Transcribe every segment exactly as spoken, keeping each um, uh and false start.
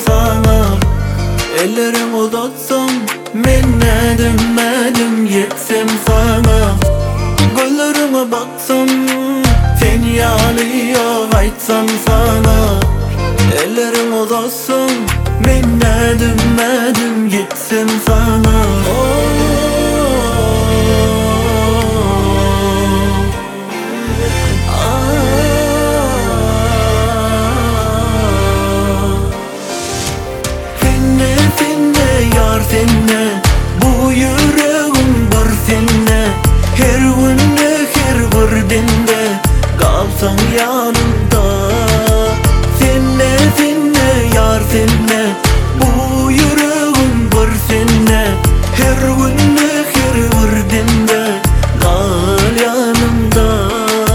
sana. Ellerim uzatsam men ne demedim yetsem sana. Gözlerime baksam sen yanıyor aytsam sana. Ellerim uzatsam men ne demedim yetsem sana. Seninle bu yüreğim var seninle. Her günde her vırdinde kalsan yanımda. Seninle seninle yar seninle bu yüreğim var seninle. Her günde her vırdinde kal yanımda.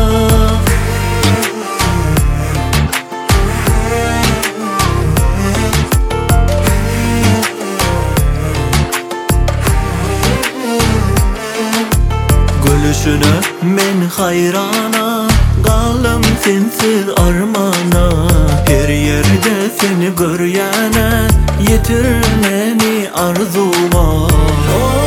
Gülüşüne men hayrana, kalım sensiz armana. Her yerde seni görýäne, yetir meni arzuma.